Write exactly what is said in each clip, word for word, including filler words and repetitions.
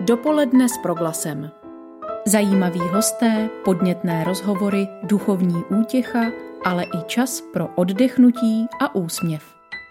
Dopoledne s Proglasem. Zajímaví hosté, podnětné rozhovory, duchovní útěcha, ale i čas pro oddechnutí a úsměv.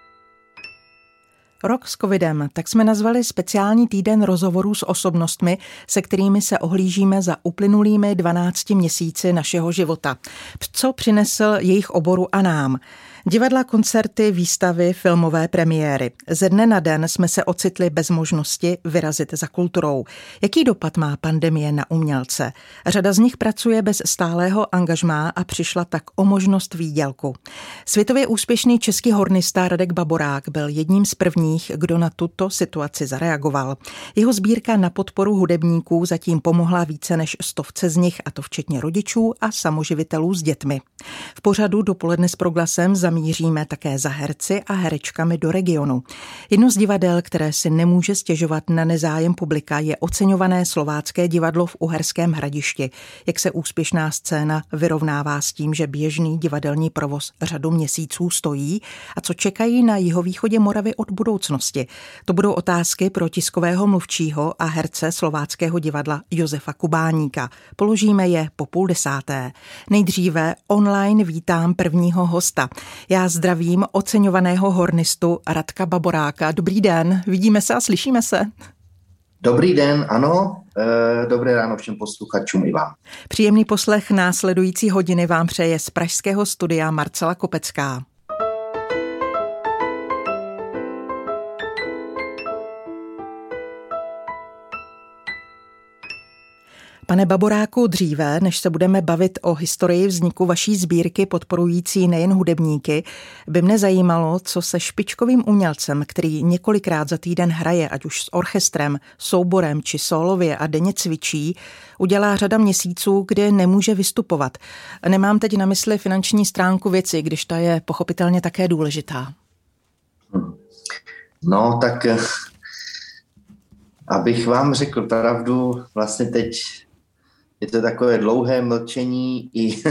Rok s covidem, tak jsme nazvali speciální týden rozhovorů s osobnostmi, se kterými se ohlížíme za uplynulými dvanácti měsíci našeho života. Co přinesl jejich oboru a nám? Divadla, koncerty, výstavy, filmové premiéry. Ze dne na den jsme se ocitli bez možnosti vyrazit za kulturou. Jaký dopad má pandemie na umělce? Řada z nich pracuje bez stálého angažmá a přišla tak o možnost výdělku. Světově úspěšný český hornista Radek Baborák byl jedním z prvních, kdo na tuto situaci zareagoval. Jeho sbírka na podporu hudebníků zatím pomohla více než stovce z nich, a to včetně rodičů a samoživitelů s dětmi. V pořadu Dopoledne s Proglasem zamíříme také za herci a herečkami do regionu. Jedno z divadel, které si nemůže stěžovat na nezájem publika, je oceňované Slovácké divadlo v Uherském Hradišti. Jak se úspěšná scéna vyrovnává s tím, že běžný divadelní provoz řadu měsíců stojí, a co čekají na jihovýchodě Moravy od budoucnosti? To budou otázky pro tiskového mluvčího a herce Slováckého divadla Josefa Kubáníka. Položíme je po půl desáté. Nejdříve online vítám prvního hosta. Já zdravím oceňovaného hornistu Radka Baboráka. Dobrý den, vidíme se a slyšíme se. Dobrý den, ano, e, dobré ráno všem posluchačům i vám. Příjemný poslech následující hodiny vám přeje z pražského studia Marcela Kopecká. Pane Baboráku, dříve, než se budeme bavit o historii vzniku vaší sbírky podporující nejen hudebníky, by mne zajímalo, co se špičkovým umělcem, který několikrát za týden hraje, ať už s orchestrem, souborem či sólově a denně cvičí, udělá řada měsíců, kdy nemůže vystupovat. Nemám teď na mysli finanční stránku věci, když ta je pochopitelně také důležitá. No, tak abych vám řekl pravdu, vlastně teď je to takové dlouhé mlčení i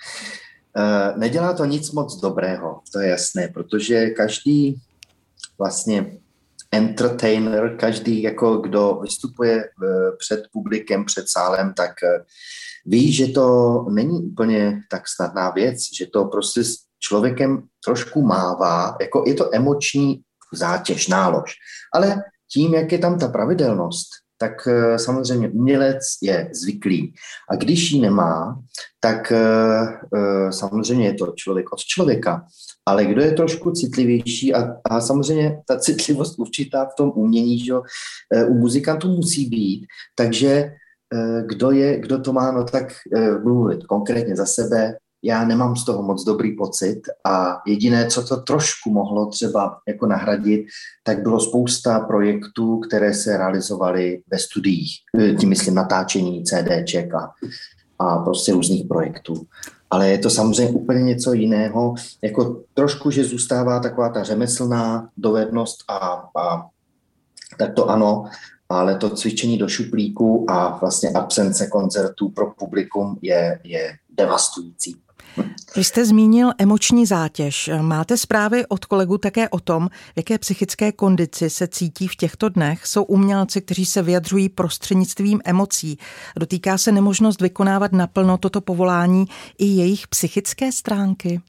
nedělá to nic moc dobrého, to je jasné, protože každý vlastně entertainer, každý, jako kdo vystupuje před publikem, před sálem, tak ví, že to není úplně tak snadná věc, že to prostě s člověkem trošku mává, jako je to emoční zátěž, nálož. Ale tím, jak je tam ta pravidelnost, tak samozřejmě umělec je zvyklý. A když ji nemá, tak samozřejmě je to člověk od člověka. Ale kdo je trošku citlivější a, a samozřejmě ta citlivost určitá v tom umění, že u muzikantů musí být, takže kdo, je, kdo to má, no tak mluvit konkrétně za sebe, já nemám z toho moc dobrý pocit a jediné, co to trošku mohlo třeba jako nahradit, tak bylo spousta projektů, které se realizovaly ve studiích. Tím myslím natáčení CDček a, a prostě různých projektů. Ale je to samozřejmě úplně něco jiného. Jako trošku, že zůstává taková ta řemeslná dovednost a, a tak to ano, ale to cvičení do šuplíku a vlastně absence koncertů pro publikum je, je devastující. Vy jste zmínil emoční zátěž. Máte zprávy od kolegů také o tom, v jaké psychické kondici se cítí v těchto dnech? Jsou umělci, kteří se vyjadřují prostřednictvím emocí. Dotýká se nemožnost vykonávat naplno toto povolání i jejich psychické stránky?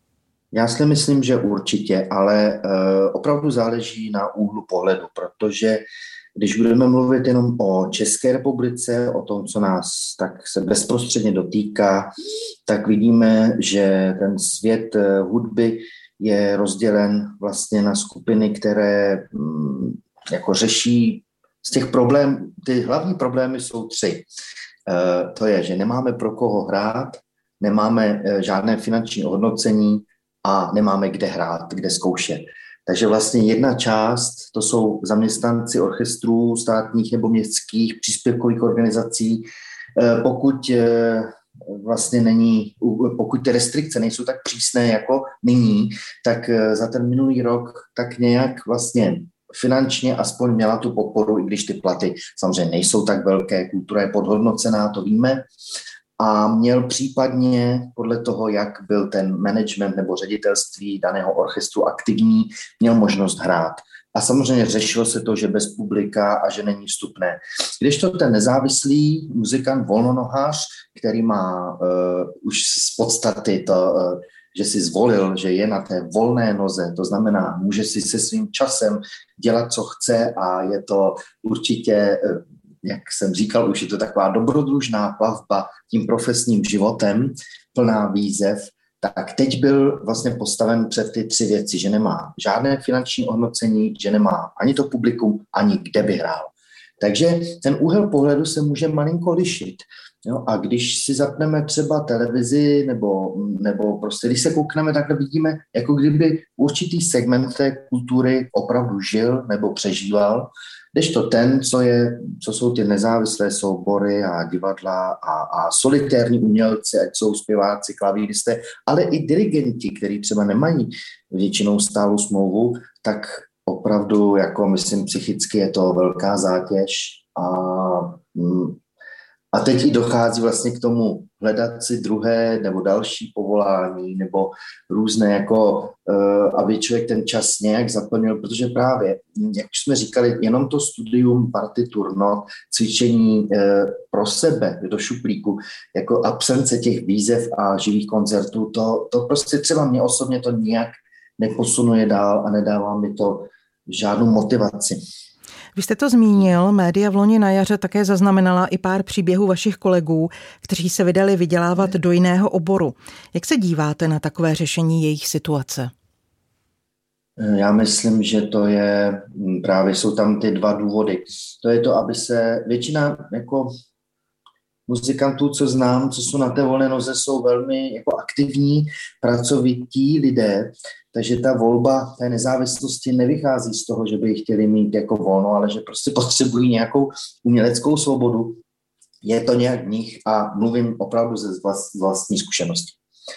Já si myslím, že určitě, ale uh, opravdu záleží na úhlu pohledu, protože když budeme mluvit jenom o České republice, o tom, co nás tak se bezprostředně dotýká, tak vidíme, že ten svět hudby je rozdělen vlastně na skupiny, které hm, jako řeší z těch problémů, ty hlavní problémy jsou tři. E, to je, že nemáme pro koho hrát, nemáme e, žádné finanční ohodnocení a nemáme kde hrát, kde zkoušet. Takže vlastně jedna část, to jsou zaměstnanci orchestrů státních nebo městských příspěvkových organizací. Pokud vlastně není, pokud ty restrikce nejsou tak přísné jako nyní, tak za ten minulý rok tak nějak vlastně finančně aspoň měla tu podporu, i když ty platy samozřejmě nejsou tak velké, kultura je podhodnocená, to víme. A měl případně podle toho, jak byl ten management nebo ředitelství daného orchestru aktivní, měl možnost hrát. A samozřejmě řešilo se to, že bez publika a že není vstupné. Když to ten nezávislý muzikant, volnonohář, který má uh, už z podstaty to, uh, že si zvolil, že je na té volné noze, to znamená, může si se svým časem dělat, co chce a je to určitě, uh, jak jsem říkal, už je to taková dobrodružná plavba tím profesním životem, plná výzev, tak teď byl vlastně postaven před ty tři věci, že nemá žádné finanční ohodnocení, že nemá ani to publikum, ani kde by hrál. Takže ten úhel pohledu se může malinko lišit. Jo? A když si zapneme třeba televizi nebo, nebo prostě když se koukneme, takhle vidíme, jako kdyby určitý segment té kultury opravdu žil nebo přežíval, kdežto ten, co, je, co jsou ty nezávislé soubory a divadla a, a solitérní umělci, ať jsou zpěváci, klavíristé, ale i dirigenti, kteří třeba nemají většinou stálou smlouvu, tak opravdu, jako myslím, psychicky je to velká zátěž a, a teď i dochází vlastně k tomu hledat si druhé nebo další povolání nebo různé, jako aby člověk ten čas nějak zaplnil, protože právě, jak už jsme říkali, jenom to studium partitur, not, cvičení pro sebe do šuplíku, jako absence těch výzev a živých koncertů, to, to prostě třeba mě osobně to nějak neposunuje dál a nedává mi to žádnou motivaci. Vy jste to zmínil, média v loni na jaře také zaznamenala i pár příběhů vašich kolegů, kteří se vydali vydělávat do jiného oboru. Jak se díváte na takové řešení jejich situace? Já myslím, že to je, právě jsou tam ty dva důvody. To je to, aby se většina jako muzikantů, co znám, co jsou na té volné noze, jsou velmi jako aktivní, pracovití lidé, takže ta volba té nezávislosti nevychází z toho, že by chtěli mít jako volno, ale že prostě potřebují nějakou uměleckou svobodu. Je to nějak v nich a mluvím opravdu ze vlastní zkušenosti.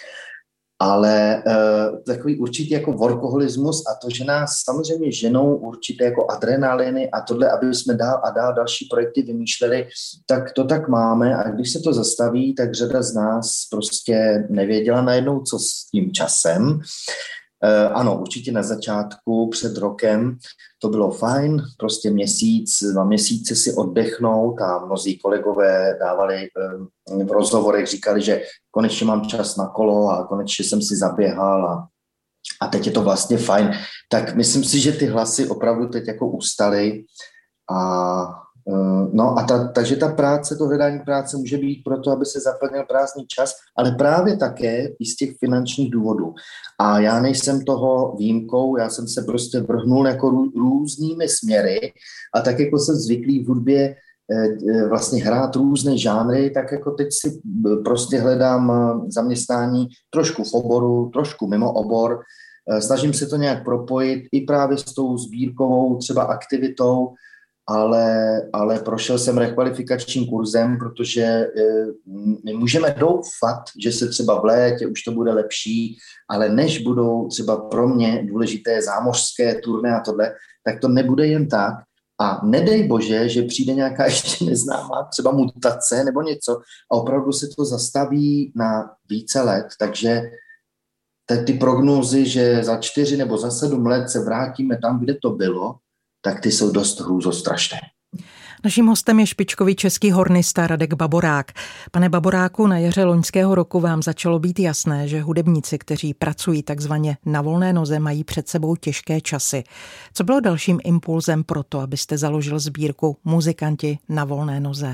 Ale uh, takový určitý jako workoholismus a to, že nás samozřejmě ženou určité jako adrenaliny a tohle, aby jsme dál a dál další projekty vymýšleli, tak to tak máme a když se to zastaví, tak řada z nás prostě nevěděla najednou, co s tím časem. Uh, ano, určitě na začátku před rokem to bylo fajn, prostě měsíc, dva měsíce si oddechnout a mnozí kolegové dávali um, v rozhovorech, říkali, že konečně mám čas na kolo a konečně jsem si zaběhal a, a teď je to vlastně fajn. Tak myslím si, že ty hlasy opravdu teď jako ustaly a no a ta, takže ta práce, to hledání práce může být proto, aby se zaplnil prázdný čas, ale právě také i z těch finančních důvodů. A já nejsem toho výjimkou, já jsem se prostě vrhnul jako rů, různými směry a tak jako jsem zvyklý v hudbě eh, vlastně hrát různé žánry, tak jako teď si prostě hledám zaměstnání trošku v oboru, trošku mimo obor, eh, snažím se to nějak propojit i právě s tou sbírkovou třeba aktivitou, Ale, ale prošel jsem rekvalifikačním kurzem, protože e, my můžeme doufat, že se třeba v létě už to bude lepší, ale než budou třeba pro mě důležité zámořské turné a tohle, tak to nebude jen tak. A nedej bože, že přijde nějaká ještě neznámá třeba mutace nebo něco a opravdu se to zastaví na více let, takže ty prognózy, že za čtyři nebo za sedm let se vrátíme tam, kde to bylo, tak ty jsou dost hrůzostrašné. Naším hostem je špičkový český hornista Radek Baborák. Pane Baboráku, na jaře loňského roku vám začalo být jasné, že hudebníci, kteří pracují takzvaně na volné noze, mají před sebou těžké časy. Co bylo dalším impulzem pro to, abyste založil sbírku Muzikanti na volné noze?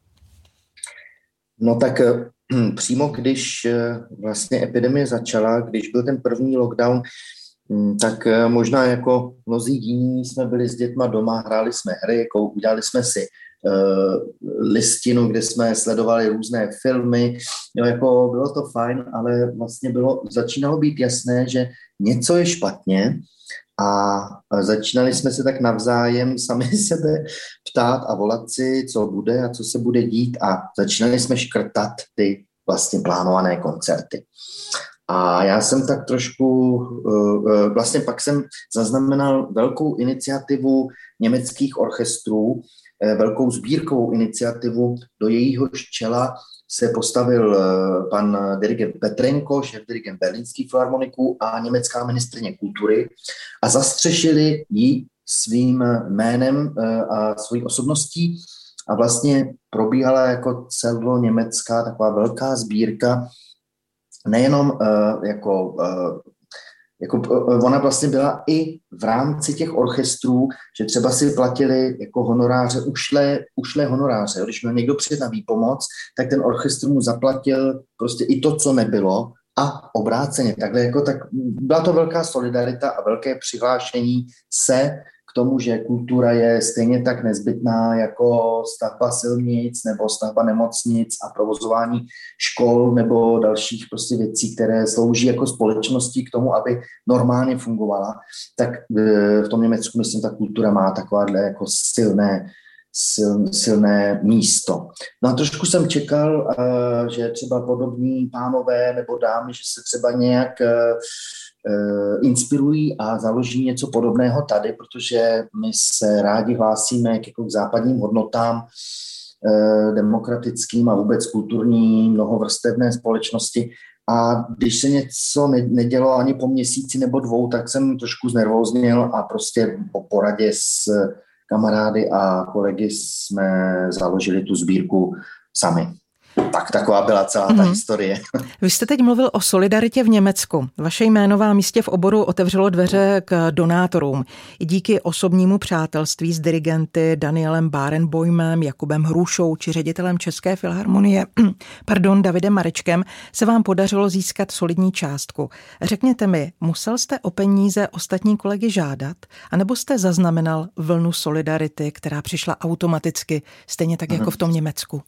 No tak přímo když vlastně epidemie začala, když byl ten první lockdown, tak možná jako mnozí jiní jsme byli s dětma doma, hráli jsme hry, udělali jsme si uh, listinu, kde jsme sledovali různé filmy, jo, jako bylo to fajn, ale vlastně bylo, začínalo být jasné, že něco je špatně a začínali jsme se tak navzájem sami sebe ptát a volat si, co bude a co se bude dít a začínali jsme škrtat ty vlastně plánované koncerty. A já jsem tak trošku, vlastně pak jsem zaznamenal velkou iniciativu německých orchestrů, velkou sbírkovou iniciativu, do jejího čela se postavil pan dirigent Petrenko, šéf dirigent Berlínských filharmoniků a německá ministryně kultury a zastřešili ji svým jménem a svojí osobností a vlastně probíhala jako celoněmecká taková velká sbírka, nejenom jako, jako ona vlastně byla i v rámci těch orchestrů, že třeba si platili jako honoráře, ušlé, ušlé honoráře. Když měl někdo přijet na výpomoc, tak ten orchestr mu zaplatil prostě i to, co nebylo, a obráceně. Takhle jako tak byla to velká solidarita a velké přihlášení se k tomu, že kultura je stejně tak nezbytná jako stavba silnic nebo stavba nemocnic a provozování škol nebo dalších prostě věcí, které slouží jako společnosti k tomu, aby normálně fungovala. Tak v tom Německu, myslím, ta kultura má takováhle jako silné Sil, silné místo. No a trošku jsem čekal, uh, že třeba podobní pánové nebo dámy, že se třeba nějak uh, inspirují a založí něco podobného tady, protože my se rádi hlásíme k, jako k západním hodnotám uh, demokratickým a vůbec kulturní mnohovrstevné společnosti. A když se něco nedělo ani po měsíci nebo dvou, tak jsem trošku znervóznil a prostě po poradě s kamarády a kolegy jsme založili tu sbírku sami. Tak taková byla celá ta mm-hmm. historie. Vy jste teď mluvil o solidaritě v Německu. Vaše jméno vám jistě v oboru otevřelo dveře k donátorům. I díky osobnímu přátelství s dirigenty Danielem Barenboimem, Jakubem Hrušou či ředitelem České filharmonie, pardon, Davidem Marečkem, se vám podařilo získat solidní částku. Řekněte mi, musel jste o peníze ostatní kolegy žádat, anebo jste zaznamenal vlnu solidarity, která přišla automaticky, stejně tak jako v tom Německu?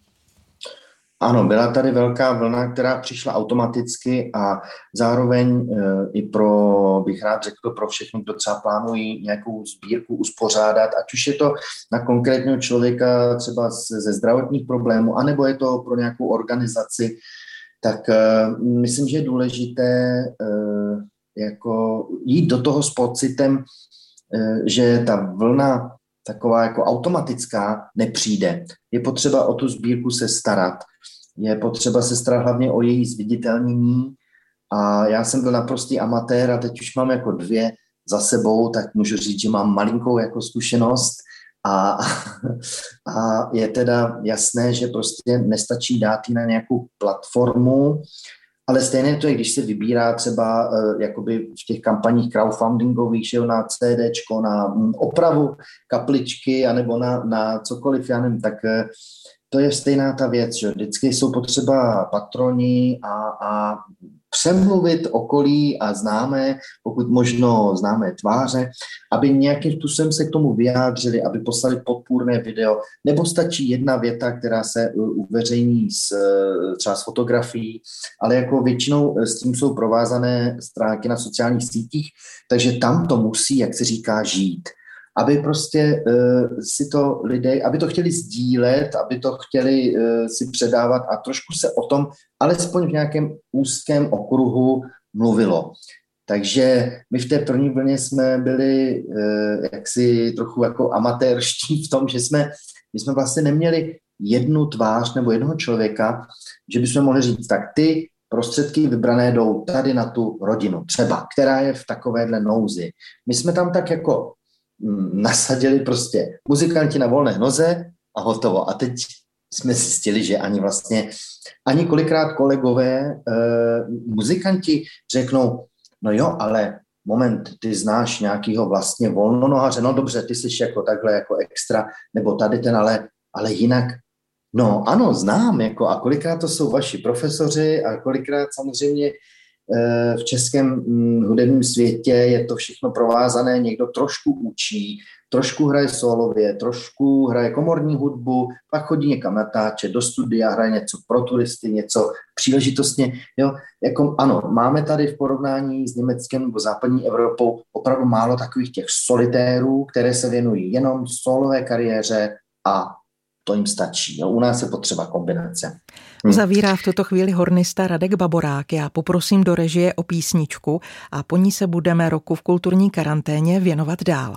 Ano, byla tady velká vlna, která přišla automaticky a zároveň e, i pro, bych rád řekl, pro všechny, kdo třeba plánují nějakou sbírku uspořádat, ať už je to na konkrétního člověka třeba ze zdravotních problémů, anebo je to pro nějakou organizaci, tak e, myslím, že je důležité e, jako jít do toho s pocitem, e, že ta vlna taková jako automatická nepřijde. Je potřeba o tu sbírku se starat. Je potřeba se starat hlavně o její zviditelnění. A já jsem byl naprostý amatér a teď už mám jako dvě za sebou, tak můžu říct, že mám malinkou jako zkušenost. A, a je teda jasné, že prostě nestačí dát ji na nějakou platformu, ale stejně to je, když se vybírá třeba uh, jakoby v těch kampaních crowdfundingových, že na CDčko, na opravu kapličky, anebo na, na cokoliv, já nevím, tak uh, to je stejná ta věc, že vždycky jsou potřeba patroni a, a přemluvit okolí a známé, pokud možno známé tváře, aby nějakým způsobem se k tomu vyjádřili, aby poslali podpůrné video, nebo stačí jedna věta, která se uveřejní s, třeba s fotografií, ale jako většinou s tím jsou provázané stránky na sociálních sítích, takže tam to musí, jak se říká, žít. Aby prostě uh, si to lidé, aby to chtěli sdílet, aby to chtěli uh, si předávat a trošku se o tom alespoň v nějakém úzkém okruhu mluvilo. Takže my v té první vlně jsme byli uh, jaksi trochu jako amatérští v tom, že jsme, my jsme vlastně neměli jednu tvář nebo jednoho člověka, že bychom mohli říct, tak ty prostředky vybrané jdou tady na tu rodinu, třeba, která je v takovéhle nouzi. My jsme tam tak jako nasadili prostě muzikanti na volné noze a hotovo. A teď jsme zjistili, že ani vlastně, ani kolikrát kolegové e, muzikanti řeknou, no jo, ale moment, ty znáš nějakýho vlastně volnonohaře, no dobře, ty jsi jako takhle jako extra, nebo tady ten, ale, ale jinak, no ano, znám, jako a kolikrát to jsou vaši profesoři a kolikrát samozřejmě v českém hudebním světě je to všechno provázané, někdo trošku učí, trošku hraje solově, trošku hraje komorní hudbu, pak chodí někam natáčet, do studia, hraje něco pro turisty, něco příležitostně. Jo? Jako, ano, máme tady v porovnání s Německem nebo západní Evropou opravdu málo takových těch solitérů, které se věnují jenom solové kariéře a to jim stačí. Jo? U nás je potřeba kombinace. Hmm. Zavírá v tuto chvíli hornista Radek Baborák. Já poprosím do režie o písničku a po ní se budeme roku v kulturní karanténě věnovat dál.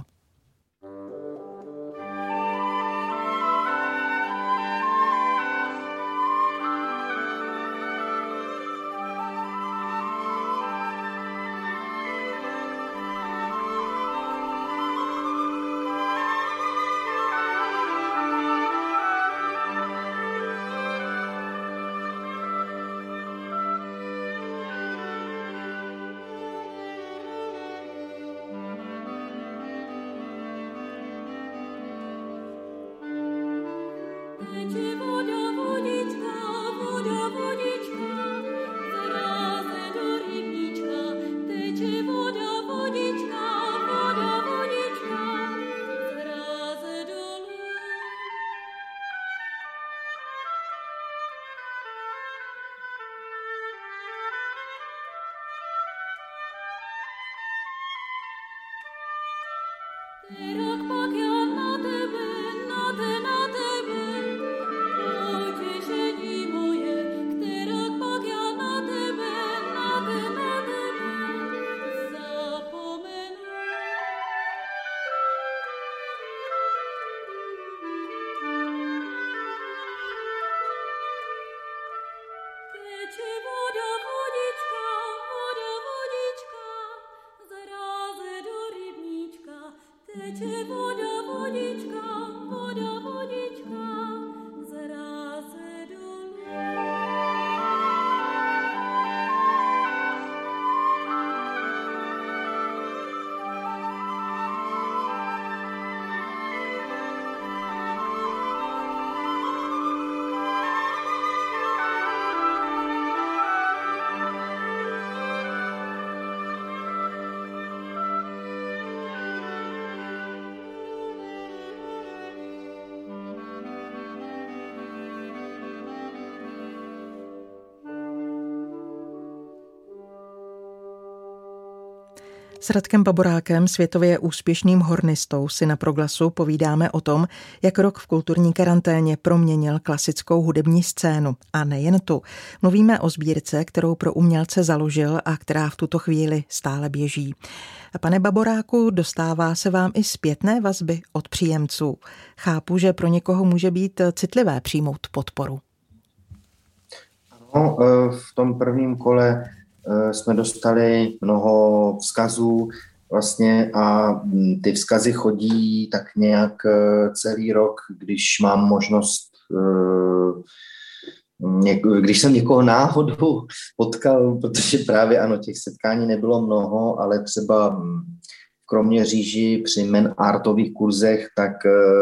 S Radkem Baborákem, světově úspěšným hornistou, si na Proglasu povídáme o tom, jak rok v kulturní karanténě proměnil klasickou hudební scénu. A nejen tu. Mluvíme o sbírce, kterou pro umělce založil a která v tuto chvíli stále běží. A pane Baboráku, dostává se vám i zpětné vazby od příjemců. Chápu, že pro někoho může být citlivé přijmout podporu. Ano, v tom prvním kole jsme dostali mnoho vzkazů vlastně a ty vzkazy chodí tak nějak celý rok, když mám možnost, když jsem někoho náhodou potkal, protože právě ano, těch setkání nebylo mnoho, ale třeba v Kroměříži při men artových kurzech, tak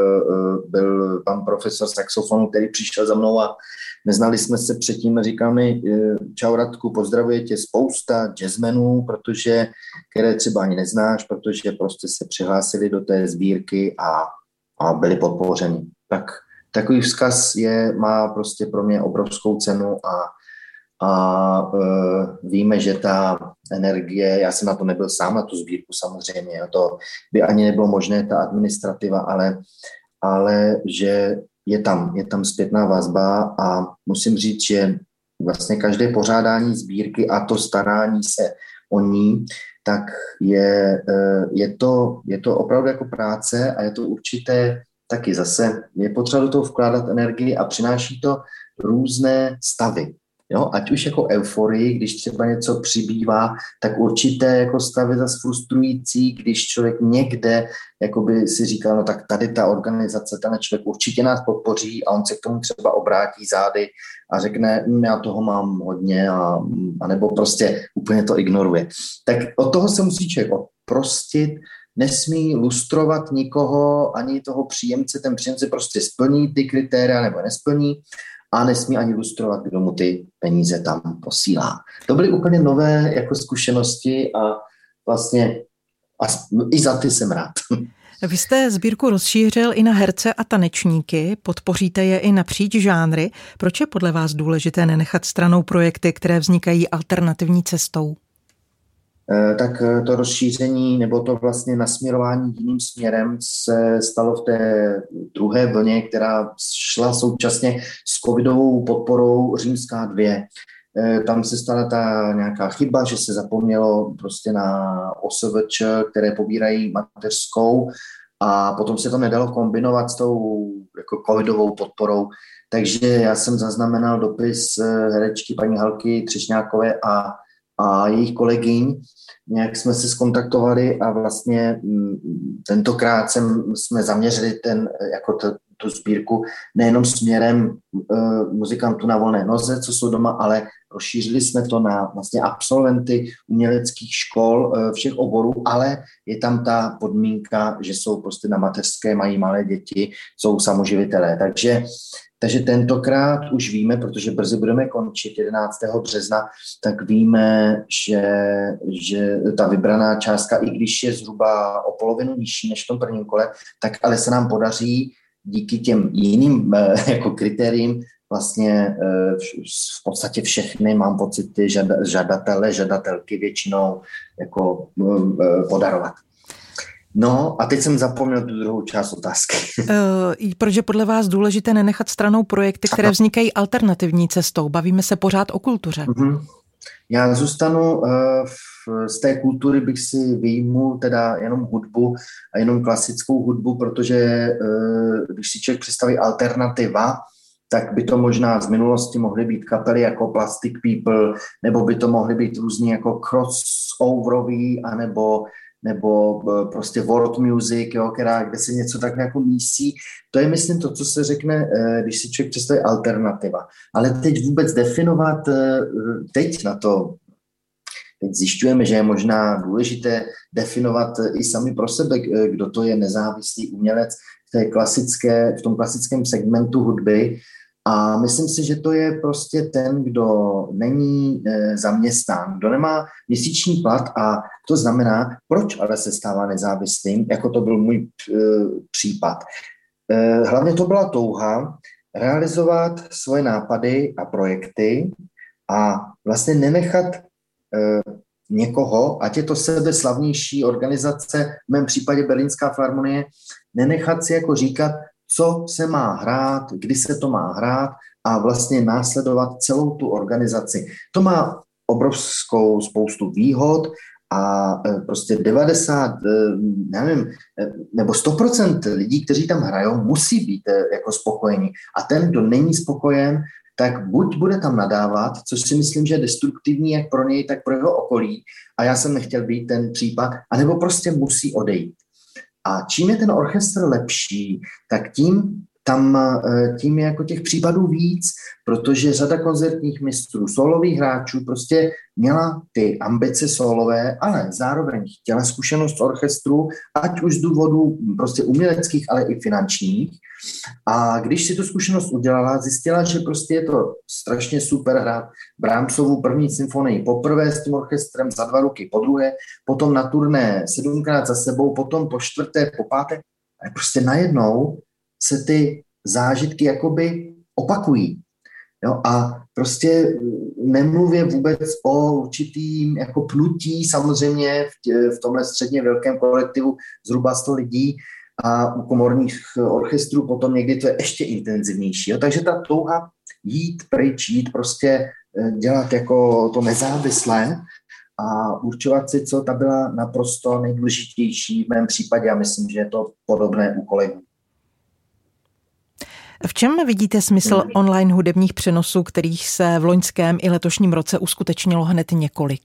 byl pan profesor saxofonu, který přišel za mnou a neznali jsme se předtím a říkal mi, čau Radku, pozdravuje tě spousta jazzmenů, protože, které třeba ani neznáš, protože prostě se přihlásili do té sbírky a, a byli podpořeni. Tak takový vzkaz je, má prostě pro mě obrovskou cenu a, a e, víme, že ta energie, já jsem na to nebyl sám, na tu sbírku samozřejmě, to by ani nebylo možné, ta administrativa, ale, ale že je tam, je tam zpětná vazba a musím říct, že vlastně každé pořádání sbírky a to starání se o ní, tak je, je, to, je to opravdu jako práce a je to určité taky zase, je potřeba do toho vkládat energii a přináší to různé stavy. Jo? Ať už jako euforii, když třeba něco přibývá, tak určité jako stavy zase frustrující, když člověk někde jakoby si říkal, no tak tady ta organizace, ten člověk určitě nás podpoří a on se k tomu třeba obrátí zády a řekne, já toho mám hodně a, a nebo prostě úplně to ignoruje. Tak od toho se musí člověk oprostit, nesmí lustrovat nikoho, ani toho příjemce, ten příjemce prostě splní ty kritéria nebo nesplní a nesmí ani lustrovat, kdo mu ty peníze tam posílá. To byly úplně nové jako zkušenosti a vlastně a i za ty jsem rád. Vy jste sbírku rozšířil i na herce a tanečníky, podpoříte je i napříč žánry. Proč je podle vás důležité nenechat stranou projekty, které vznikají alternativní cestou? Tak to rozšíření nebo to vlastně nasměrování jiným směrem se stalo v té druhé vlně, která šla současně s covidovou podporou Římská dvě. Tam se stala ta nějaká chyba, že se zapomnělo prostě na O S V Č, které pobírají mateřskou a potom se to nedalo kombinovat s tou jako covidovou podporou. Takže já jsem zaznamenal dopis herečky paní Halky Třešňákové a a jejich kolegyň, nějak jsme se skontaktovali a vlastně tentokrát jsem, jsme zaměřili ten, jako to, tu sbírku nejenom směrem uh, muzikantů na volné noze, co jsou doma, ale rozšířili jsme to na vlastně absolventy uměleckých škol uh, všech oborů, ale je tam ta podmínka, že jsou prostě na mateřské, mají malé děti, jsou samoživitelé. Takže Takže tentokrát už víme, protože brzy budeme končit jedenáctého března, tak víme, že, že ta vybraná částka, i když je zhruba o polovinu nižší než v tom prvním kole, tak ale se nám podaří díky těm jiným jako kritériím vlastně v podstatě všechny, mám pocit, ty žadatele, žadatelky většinou jako podarovat. No a teď jsem zapomněl tu druhou část otázky. Uh, proč je podle vás důležité nenechat stranou projekty, které vznikají alternativní cestou? Bavíme se pořád o kultuře. Uh-huh. Já zůstanu uh, v, z té kultury, bych si vyjmul teda jenom hudbu a jenom klasickou hudbu, protože uh, když si člověk představí alternativa, tak by to možná z minulosti mohly být kapely jako Plastic People, nebo by to mohly být různý jako crossoverový, anebo nebo prostě world music, jo, která, kde se něco tak jako mísí. To je, myslím, to, co se řekne, když si člověk představí alternativa. Ale teď vůbec definovat, teď na to, teď zjišťujeme, že je možná důležité definovat i sami pro sebe, kdo to je nezávislý umělec v, té klasické, v tom klasickém segmentu hudby. A myslím si, že to je prostě ten, kdo není e, zaměstnán, kdo nemá měsíční plat a to znamená, proč ale se stává nezávislým, jako to byl můj e, případ. E, hlavně to byla touha realizovat svoje nápady a projekty a vlastně nenechat e, někoho, ať je to sebeslavnější organizace, v mém případě Berlínská filharmonie, nenechat si jako říkat, co se má hrát, kdy se to má hrát a vlastně následovat celou tu organizaci. To má obrovskou spoustu výhod a prostě devadesát, nevím, nebo sto procent lidí, kteří tam hrajou, musí být jako spokojení. A ten, kdo není spokojen, tak buď bude tam nadávat, což si myslím, že je destruktivní jak pro něj, tak pro jeho okolí. A já jsem nechtěl být ten případ, anebo prostě musí odejít. A čím je ten orchestr lepší, tak tím tam tím je jako těch případů víc, protože řada koncertních mistrů, solových hráčů prostě měla ty ambice solové, ale zároveň chtěla zkušenost z orchestru, ať už z důvodů prostě uměleckých, ale i finančních. A když si tu zkušenost udělala, zjistila, že prostě je to strašně super hrát Brahmsovu první symfonii poprvé s tím orchestrem za dva roky, po druhé, potom na turné sedmkrát za sebou, potom po čtvrté, po páté. A prostě najednou se ty zážitky jakoby opakují. Jo? A prostě nemluvě vůbec o určitým jako pnutí, samozřejmě v, v tomhle středně velkém kolektivu zhruba sto lidí a u komorních orchestrů potom někdy to je ještě intenzivnější. Jo? Takže ta touha jít pryč, jít prostě dělat jako to nezávislé a určovat si, co ta byla naprosto nejdůležitější v mém případě. Já myslím, že je to podobné u kolegů. V čem vidíte smysl online hudebních přenosů, kterých se v loňském i letošním roce uskutečnilo hned několik?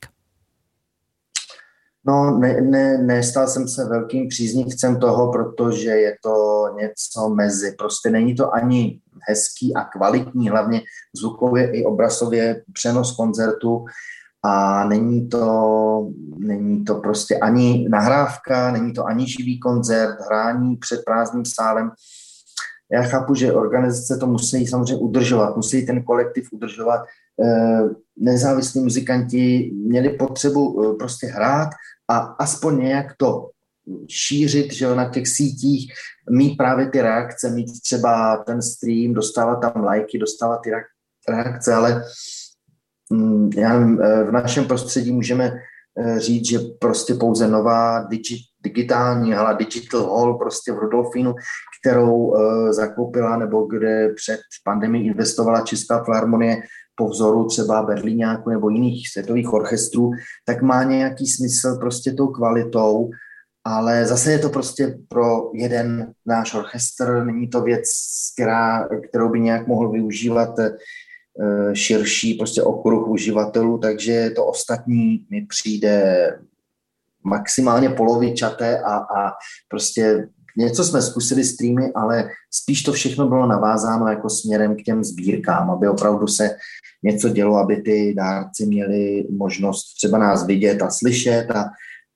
No, ne, ne, nestal jsem se velkým příznivcem toho, protože je to něco mezi. Prostě není to ani hezký a kvalitní, hlavně zvukově i obrazově přenos koncertu a není to, není to prostě ani nahrávka, není to ani živý koncert, hrání před prázdným sálem. Já chápu, že organizace to musí samozřejmě udržovat, musí ten kolektiv udržovat. Nezávislí muzikanti měli potřebu prostě hrát a aspoň nějak to šířit, že na těch sítích, mít právě ty reakce, mít třeba ten stream, dostávat tam lajky, dostávat ty reakce, ale já nevím, v našem prostředí můžeme říct, že prostě pouze nová digit, digitální hala, Digital Hall prostě v Rudolfínu, kterou uh, zakoupila nebo kde před pandemií investovala Česká filharmonie po vzoru třeba Berlíňáku nebo jiných světových orchestrů, tak má nějaký smysl prostě tou kvalitou, ale zase je to prostě pro jeden náš orchestr, není to věc, která, kterou by nějak mohl využívat uh, širší prostě okruh uživatelů, takže to ostatní mi přijde maximálně polovičaté a, a prostě něco jsme zkusili streamy, ale spíš to všechno bylo navázáno jako směrem k těm sbírkám, aby opravdu se něco dělo, aby ty dárci měli možnost třeba nás vidět a slyšet a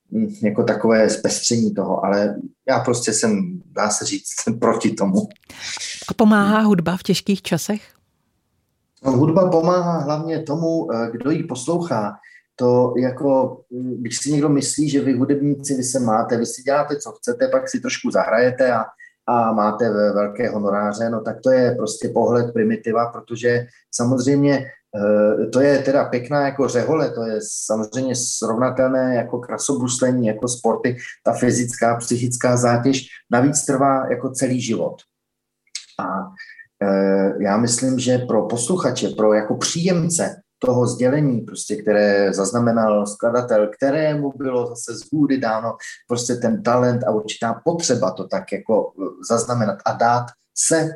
jako takové zpestření toho, ale já prostě jsem, dá se říct, jsem proti tomu. A pomáhá hudba v těžkých časech? No, hudba pomáhá hlavně tomu, kdo ji poslouchá. To jako, když si někdo myslí, že vy hudebníci, vy se máte, vy si děláte, co chcete, pak si trošku zahrajete a, a máte velké honoráře, no tak to je prostě pohled primitiva, protože samozřejmě to je teda pěkná jako řehole, to je samozřejmě srovnatelné jako krasobruslení, jako sporty, ta fyzická, psychická zátěž navíc trvá jako celý život. A e, já myslím, že pro posluchače, pro jako příjemce toho sdělení, prostě, které zaznamenal skladatel, kterému bylo zase z hůry dáno prostě ten talent a určitá potřeba to tak jako zaznamenat a dát se e,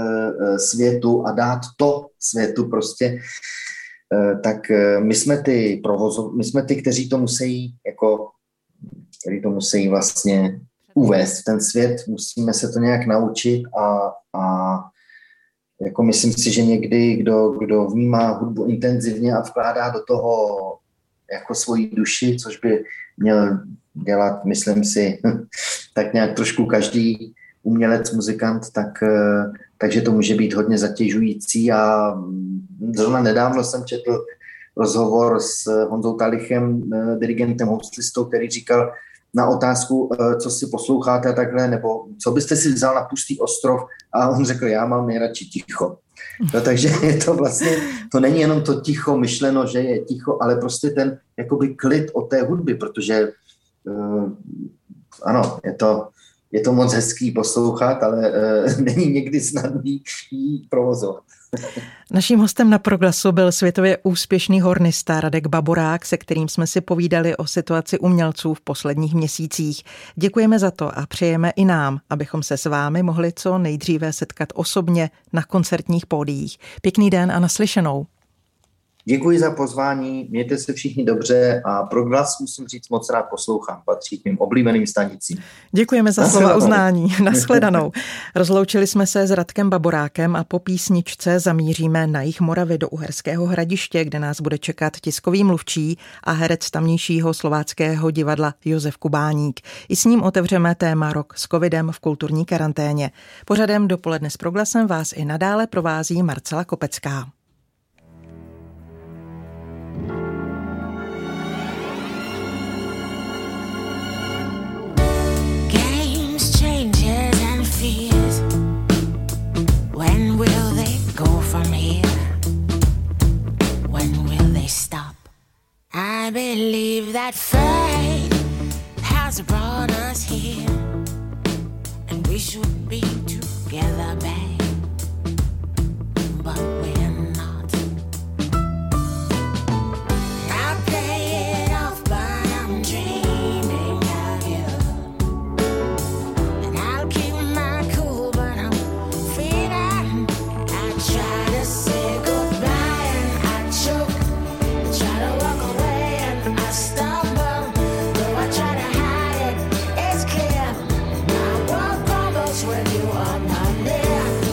světu a dát to světu prostě, e, tak e, my jsme ty provozov, my jsme ty, kteří to musí jako, kteří to musí vlastně uvést v ten svět, musíme se to nějak naučit a, a jako myslím si, že někdy, kdo, kdo vnímá hudbu intenzivně a vkládá do toho jako svoji duši, což by měl dělat, myslím si, tak nějak trošku každý umělec, muzikant, tak, takže to může být hodně zatěžující a zrovna nedávno jsem četl rozhovor s Honzou Talichem, dirigentem, houslistou, který říkal na otázku, co si posloucháte a takhle, nebo co byste si vzal na pustý ostrov, a on řekl, já mám nejradši ticho. No, takže je to vlastně, to není jenom to ticho myšleno, že je ticho, ale prostě ten jakoby klid od té hudby, protože uh, ano, je to, je to moc hezký poslouchat, ale uh, není někdy snadný jí provozovat. Naším hostem na Proglasu byl světově úspěšný hornista Radek Baborák, se kterým jsme si povídali o situaci umělců v posledních měsících. Děkujeme za to a přejeme i nám, abychom se s vámi mohli co nejdříve setkat osobně na koncertních pódiích. Pěkný den a naslyšenou. Děkuji za pozvání, mějte se všichni dobře a Proglas, musím říct, moc rád poslouchám, patří k mým oblíbeným stanicím. Děkujeme za slova uznání. Nashledanou. Rozloučili jsme se s Radkem Baborákem a po písničce zamíříme na jih Moravy do Uherského Hradiště, kde nás bude čekat tiskový mluvčí a herec tamnějšího slováckého divadla Josef Kubáník. I s ním otevřeme téma Rok s covidem v kulturní karanténě. Pořadem Dopoledne s Proglasem vás i nadále provází Marcela Kopecká. When will they go from here? When will they stop? I believe that fate has brought us here, and we should be together, babe, but we're not. I'll play it off, but I'm dreaming of you, and I'll keep my cool, but I'm feeling. I try to say goodbye and I choke, I try to walk away and I stumble, though I try to hide it, it's clear, my world crumbles when you are not near.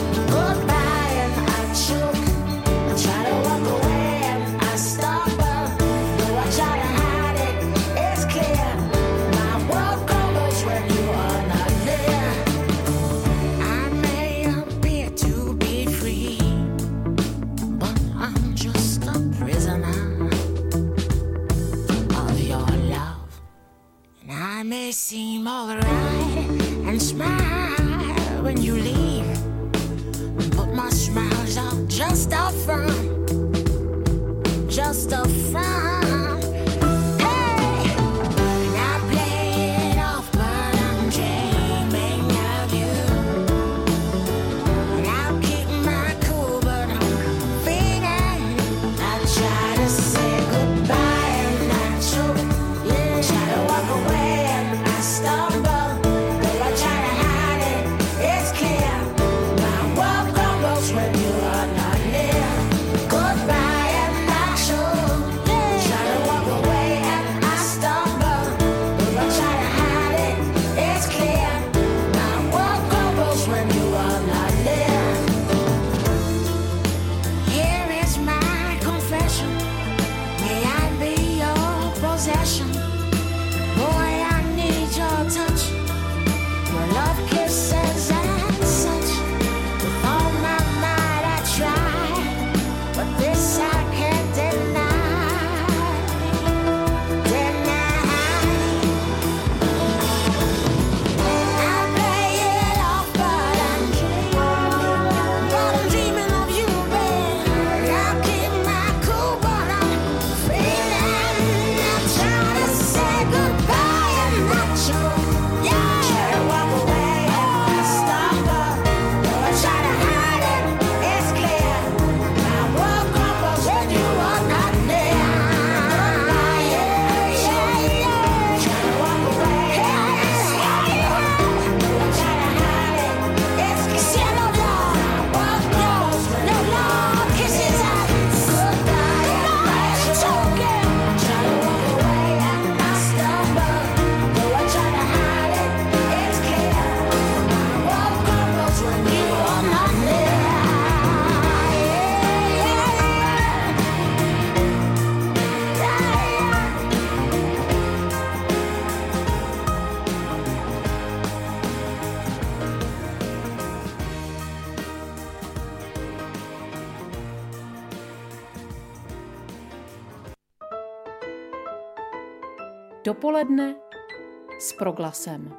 Dopoledne s Proglasem.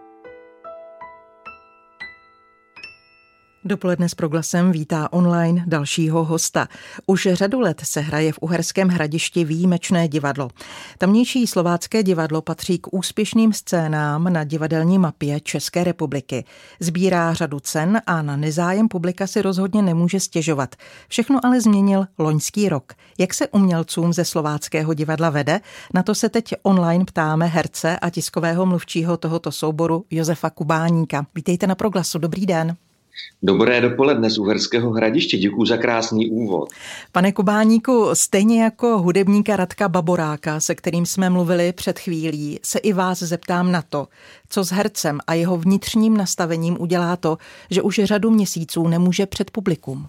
Dopoledne s Proglasem vítá online dalšího hosta. Už řadu let se hraje v Uherském Hradišti výjimečné divadlo. Tamnější slovácké divadlo patří k úspěšným scénám na divadelní mapě České republiky. Sbírá řadu cen a na nezájem publika si rozhodně nemůže stěžovat. Všechno ale změnil loňský rok. Jak se umělcům ze slováckého divadla vede? Na to se teď online ptáme herce a tiskového mluvčího tohoto souboru Josefa Kubáníka. Vítejte na Proglasu, dobrý den. Dobré dopoledne z Uherského Hradiště, děkuji za krásný úvod. Pane Kubáníku, stejně jako hudebníka Radka Baboráka, se kterým jsme mluvili před chvílí, se i vás zeptám na to, co s hercem a jeho vnitřním nastavením udělá to, že už řadu měsíců nemůže před publikum.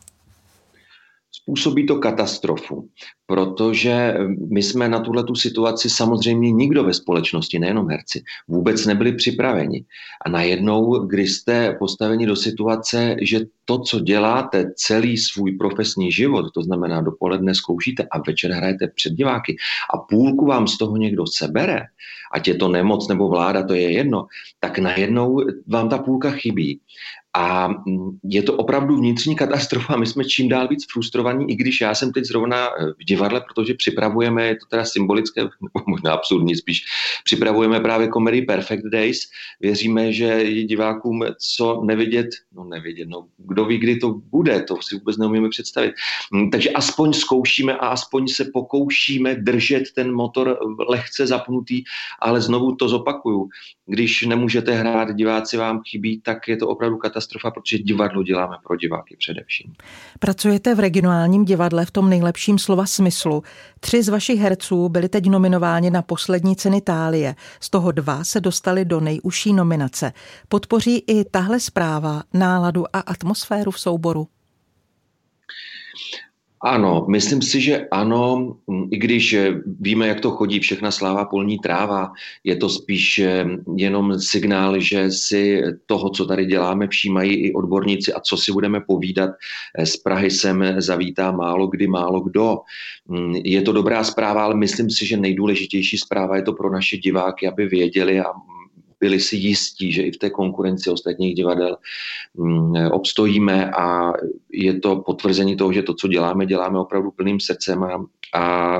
Způsobí to katastrofu, protože my jsme na tuhletu situaci samozřejmě nikdo ve společnosti, nejenom herci, vůbec nebyli připraveni. A najednou, když jste postaveni do situace, že to, co děláte celý svůj profesní život, to znamená dopoledne zkoušíte a večer hrajete před diváky a půlku vám z toho někdo sebere, ať je to nemoc nebo vláda, to je jedno, tak najednou vám ta půlka chybí. A je to opravdu vnitřní katastrofa, my jsme čím dál víc frustrovaní, i když já jsem teď zrovna v divadle, protože připravujeme, je to teda symbolické, možná absurdní spíš, připravujeme právě komedii Perfect Days. Věříme, že divákům co nevidět, no nevidět, no kdo ví, kdy to bude, to si vůbec neumíme představit. Takže aspoň zkoušíme a aspoň se pokoušíme držet ten motor lehce zapnutý, ale znovu to zopakuju. Když nemůžete hrát, diváci vám chybí, tak je to opravdu katastrofa, protože divadlo děláme pro diváky především. Pracujete v regionálním divadle v tom nejlepším slova smyslu. Tři z vašich herců byli teď nominováni na poslední ceny Thálie. Z toho dva se dostali do nejužší nominace. Podpoří i tahle zpráva náladu a atmosféru v souboru? Ano, myslím si, že ano, i když víme, jak to chodí, všechna sláva polní tráva, je to spíš jenom signál, že si toho, co tady děláme, všímají i odborníci a co si budeme povídat. Z Prahy sem zavítá málo kdy málo kdo. Je to dobrá zpráva, ale myslím si, že nejdůležitější zpráva je to pro naše diváky, aby věděli a byli si jistí, že i v té konkurenci ostatních divadel obstojíme a je to potvrzení toho, že to, co děláme, děláme opravdu plným srdcem a, a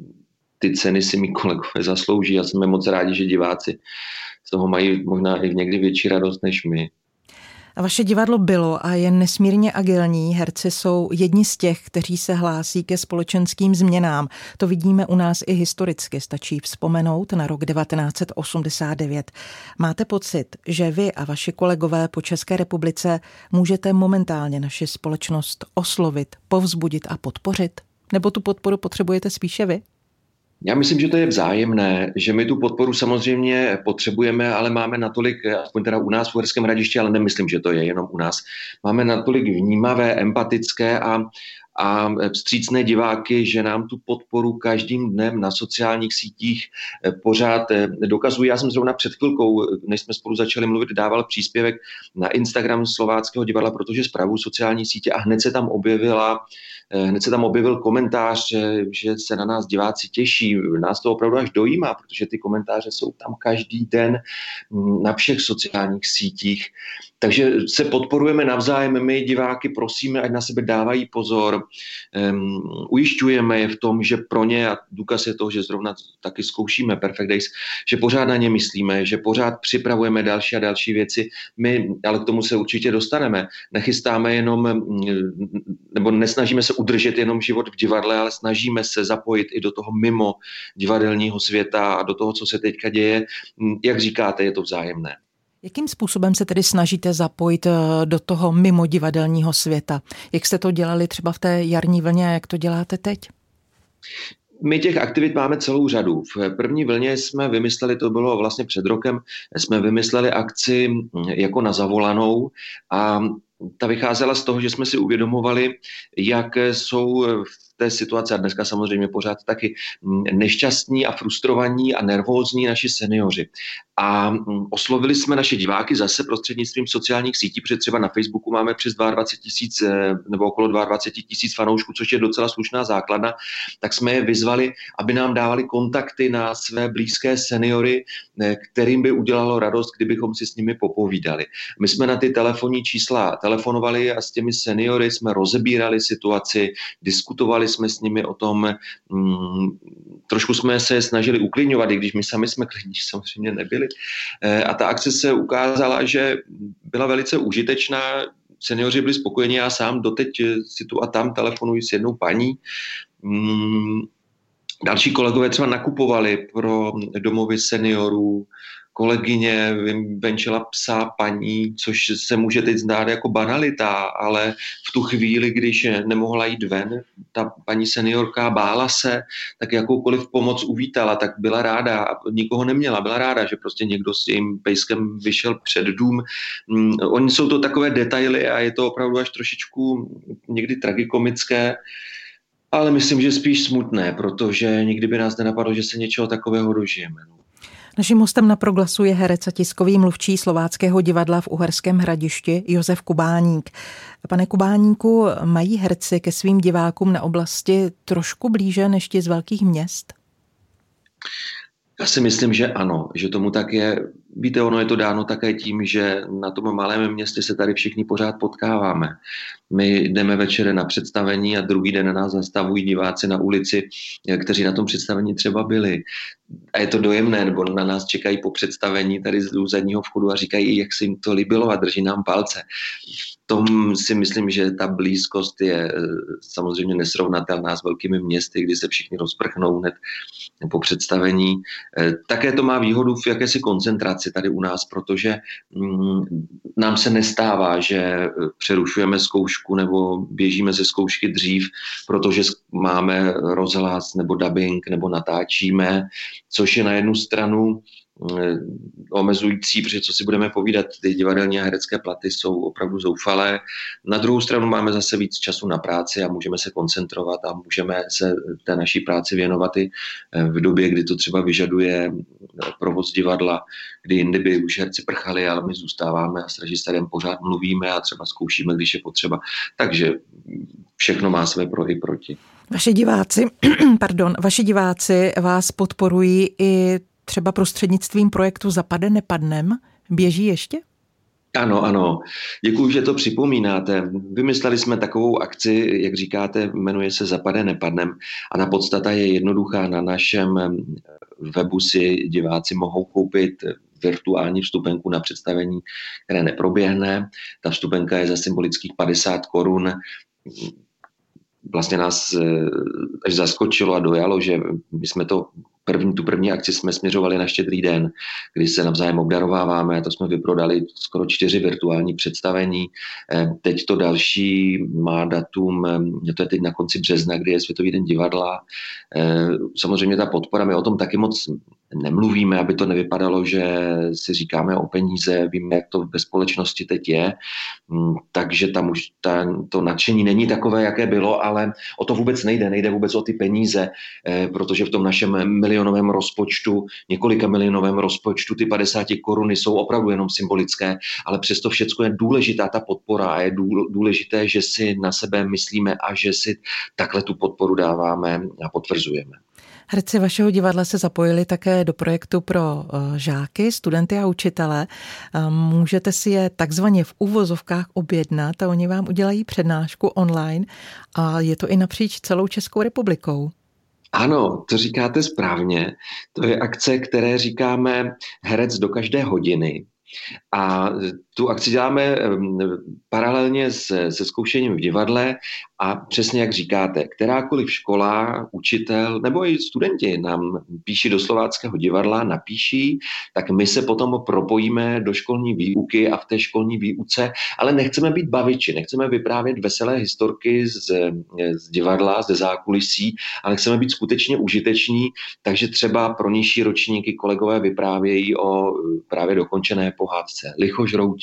ty ceny si mi kolegové zaslouží a jsme moc rádi, že diváci z toho mají možná i někdy větší radost než my. A vaše divadlo bylo a je nesmírně agilní. Herci jsou jedni z těch, kteří se hlásí ke společenským změnám. To vidíme u nás i historicky. Stačí vzpomenout na rok devatenáct set osmdesát devět. Máte pocit, že vy a vaši kolegové po České republice můžete momentálně naši společnost oslovit, povzbudit a podpořit? Nebo tu podporu potřebujete spíše vy? Já myslím, že to je vzájemné, že my tu podporu samozřejmě potřebujeme, ale máme natolik, aspoň teda u nás v Uherském Hradišti, ale nemyslím, že to je jenom u nás, máme natolik vnímavé, empatické a, a vstřícné diváky, že nám tu podporu každým dnem na sociálních sítích pořád dokazují. Já jsem zrovna před chvilkou, než jsme spolu začali mluvit, dával příspěvek na Instagram Slováckého divadla, protože spravuju sociální sítě a hned se tam objevila Hned se tam objevil komentář, že se na nás diváci těší. Nás to opravdu až dojímá, protože ty komentáře jsou tam každý den na všech sociálních sítích. Takže se podporujeme navzájem, my diváky prosíme, ať na sebe dávají pozor. Um, ujišťujeme je v tom, že pro ně, a důkaz je toho, že zrovna taky zkoušíme Perfect Days, že pořád na ně myslíme, že pořád připravujeme další a další věci. My, ale k tomu se určitě dostaneme. Nechystáme jenom, nebo nesnažíme se udržet jenom život v divadle, ale snažíme se zapojit i do toho mimo divadelního světa a do toho, co se teďka děje. Jak říkáte, je to vzájemné. Jakým způsobem se tedy snažíte zapojit do toho mimo divadelního světa? Jak jste to dělali třeba v té jarní vlně a jak to děláte teď? My těch aktivit máme celou řadu. V první vlně jsme vymysleli, to bylo vlastně před rokem, jsme vymysleli akci jako na zavolanou a ta vycházela z toho, že jsme si uvědomovali, jak jsou v té situaci a dneska samozřejmě pořád taky nešťastní a frustrovaní a nervózní naši seniori. A oslovili jsme naše diváky zase prostřednictvím sociálních sítí, protože třeba na Facebooku máme přes dvacet dva tisíc nebo okolo dvacet dva tisíc fanoušků, což je docela slušná základna, tak jsme je vyzvali, aby nám dávali kontakty na své blízké seniory, kterým by udělalo radost, kdybychom si s nimi popovídali. My jsme na ty telefonní čísla telefonovali a s těmi seniory jsme rozebírali situaci, diskutovali jsme s nimi o tom, mm, trošku jsme se snažili uklidňovat, i když my sami jsme klidní samozřejmě nebyli. A ta akce se ukázala, že byla velice užitečná, seniori byli spokojeni, já sám doteď si tu a tam telefonuji s jednou paní. Další kolegové třeba nakupovali pro domovy seniorů, kolegyně venčila psa paní, což se může teď zdát jako banalita, ale v tu chvíli, když nemohla jít ven, ta paní seniorka bála se, tak jakoukoliv pomoc uvítala, tak byla ráda a nikoho neměla, byla ráda, že prostě někdo s jejím pejskem vyšel před dům. Oni jsou to takové detaily a je to opravdu až trošičku někdy tragikomické, ale myslím, že spíš smutné, protože nikdy by nás nenapadlo, že se něčeho takového dožijeme. Naším hostem na Proglasu je herec a tiskový mluvčí Slováckého divadla v Uherském Hradišti Josef Kubáník. Pane Kubáníku, mají herci ke svým divákům na oblasti trošku blíže než ti z velkých měst? Já si myslím, že ano, že tomu tak je. Víte, ono je to dáno také tím, že na tom malém městě se tady všichni pořád potkáváme. My jdeme večer na představení a druhý den na nás zastavují diváci na ulici, kteří na tom představení třeba byli. A je to dojemné, nebo na nás čekají po představení tady z zadního vchodu a říkají, jak se jim to líbilo a drží nám palce. V tom si myslím, že ta blízkost je samozřejmě nesrovnatelná s velkými městy, kdy se všichni rozprchnou hned po představení. Také to má výhodu v jakési koncentraci tady u nás, protože nám se nestává, že přerušujeme zkoušku nebo běžíme ze zkoušky dřív, protože máme rozhlas nebo dubbing nebo natáčíme, což je na jednu stranu omezující, protože co si budeme povídat, ty divadelní a herecké platy jsou opravdu zoufalé. Na druhou stranu máme zase víc času na práci a můžeme se koncentrovat a můžeme se té naší práci věnovat i v době, kdy to třeba vyžaduje provoz divadla, kdy jindy by už herci prchali, ale my zůstáváme a s režisérem pořád mluvíme a třeba zkoušíme, když je potřeba. Takže všechno má své pro i proti. Vaši diváci, pardon, vaši diváci vás podporují i třeba prostřednictvím projektu Zapade nepadnem. Běží ještě? Ano, ano. Děkuji, že to připomínáte. Vymysleli jsme takovou akci, jak říkáte, jmenuje se Zapade nepadnem a na podstata je jednoduchá. Na našem webu si diváci mohou koupit virtuální vstupenku na představení, které neproběhne. Ta vstupenka je za symbolických padesát korun. Vlastně nás až zaskočilo a dojalo, že my jsme to První, tu první akci jsme směřovali na Štědrý den, kdy se navzájem obdarováváme a to jsme vyprodali skoro čtyři virtuální představení. Teď to další má datum, to je teď na konci března, kdy je Světový den divadla. Samozřejmě ta podpora, my o tom taky moc nemluvíme, aby to nevypadalo, že si říkáme o peníze, víme, jak to ve společnosti teď je, takže tam už ta, to nadšení není takové, jaké bylo, ale o to vůbec nejde, nejde vůbec o ty peníze, protože v tom našem milionovém rozpočtu, několika milionovém rozpočtu, ty padesát koruny jsou opravdu jenom symbolické, ale přesto všecko je důležitá ta podpora a je důležité, že si na sebe myslíme a že si takhle tu podporu dáváme a potvrzujeme. Herci vašeho divadla se zapojili také do projektu pro žáky, studenty a učitele. Můžete si je takzvaně v uvozovkách objednat a oni vám udělají přednášku online a je to i napříč celou Českou republikou. Ano, to říkáte správně. To je akce, které říkáme herec do každé hodiny. A tu akci děláme paralelně se, se zkoušením v divadle a přesně jak říkáte, kterákoliv škola, učitel nebo i studenti nám píší do Slováckého divadla, napíší, tak my se potom propojíme do školní výuky a v té školní výuce, ale nechceme být baviči, nechceme vyprávět veselé historky z, z divadla, ze zákulisí, ale chceme být skutečně užiteční, takže třeba pro nižší ročníky kolegové vyprávějí o právě dokončené pohádce Lichožrouti,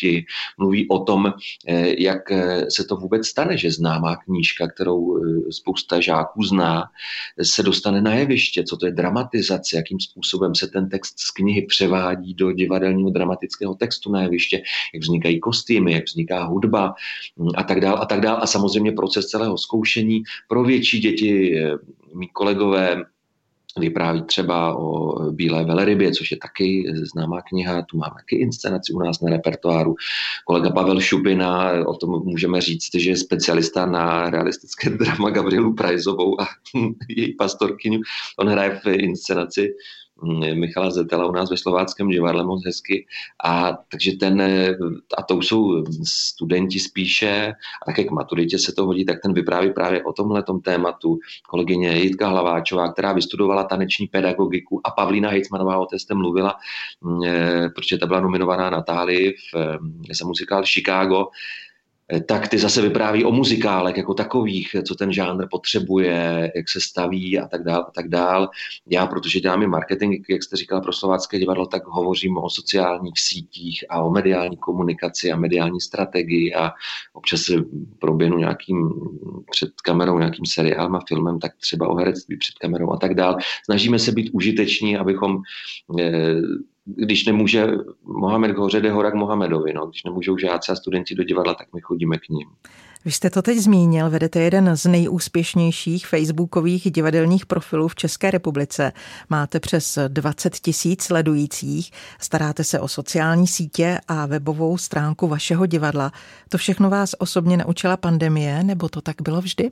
chuti, mluví o tom, jak se to vůbec stane, že známá knížka, kterou spousta žáků zná, se dostane na jeviště, co to je dramatizace, jakým způsobem se ten text z knihy převádí do divadelního dramatického textu na jeviště, jak vznikají kostýmy, jak vzniká hudba a tak dál a tak dál. A samozřejmě proces celého zkoušení pro větší děti, mý kolegové vypráví třeba o Bílé velerybě, což je taky známá kniha, tu máme taky inscenaci u nás na repertoáru. Kolega Pavel Šupina, o tom můžeme říct, že je specialista na realistické drama Gabrielu Prajzovou a její pastorkyňu. On hraje v inscenaci Michala Zetela u nás ve Slováckém divadle moc hezky. A takže ten, a to jsou studenti spíše, a také k maturitě se to hodí, tak ten vypráví právě o tomhletom tématu. Kolegyně Jitka Hlaváčová, která vystudovala taneční pedagogiku, a Pavlína Hejcmanová, o té jste mluvila, protože ta byla nominovaná na Tháli v, za muzikál Chicago, tak ty zase vypráví o muzikálech jako takových, co ten žánr potřebuje, jak se staví a tak dál a tak dál. Já, protože dělám i marketing, jak jste říkala, pro Slovácké divadlo, tak hovořím o sociálních sítích a o mediální komunikaci a mediální strategii a občas se proběhnu nějakým před kamerou, nějakým seriálem a filmem, tak třeba o herectví před kamerou a tak dál. Snažíme se být užiteční, abychom eh, když nemůže Mohamed k hoře, jde hora k Mohamedovi. No. Když nemůžou žáci a studenti do divadla, tak my chodíme k ním. Vy jste to teď zmínil, vedete jeden z nejúspěšnějších facebookových divadelních profilů v České republice. Máte přes dvacet tisíc sledujících, staráte se o sociální sítě a webovou stránku vašeho divadla. To všechno vás osobně naučila pandemie, nebo to tak bylo vždy?